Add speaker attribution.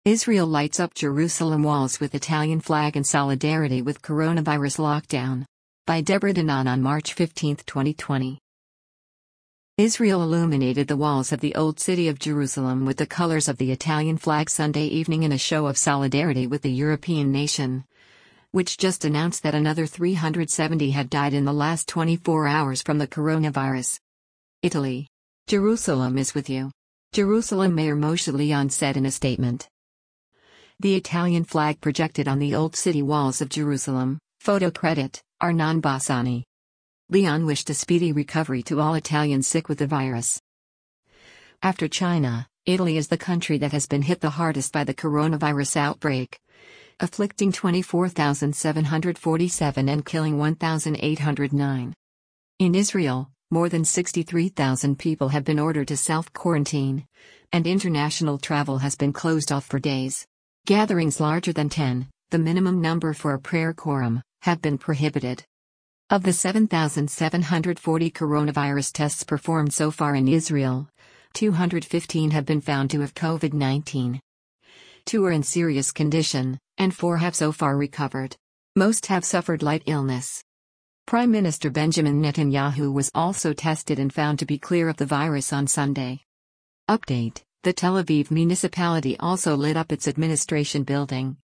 Speaker 1: Israel lights up Jerusalem walls with Italian flag in solidarity with coronavirus lockdown. By Deborah Danan on March 15, 2020. Israel illuminated the walls of the Old City of Jerusalem with the colors of the Italian flag Sunday evening in a show of solidarity with the European nation, which just announced that another 370 had died in the last 24 hours from the coronavirus. Italy. Jerusalem is with you. Jerusalem Mayor Moshe Leon said in a statement. The Italian flag projected on the Old City walls of Jerusalem, photo credit, Arnon Bassani. Leon wished a speedy recovery to all Italians sick with the virus. After China, Italy is the country that has been hit the hardest by the coronavirus outbreak, afflicting 24,747 and killing 1,809. In Israel, more than 63,000 people have been ordered to self-quarantine, and international travel has been closed off for days. Gatherings larger than 10, the minimum number for a prayer quorum, have been prohibited. Of the 7,740 coronavirus tests performed so far in Israel, 215 have been found to have COVID-19. 2 are in serious condition, and 4 have so far recovered. Most have suffered light illness. Prime Minister Benjamin Netanyahu was also tested and found to be clear of the virus on Sunday. Update: the Tel Aviv municipality also lit up its administration building,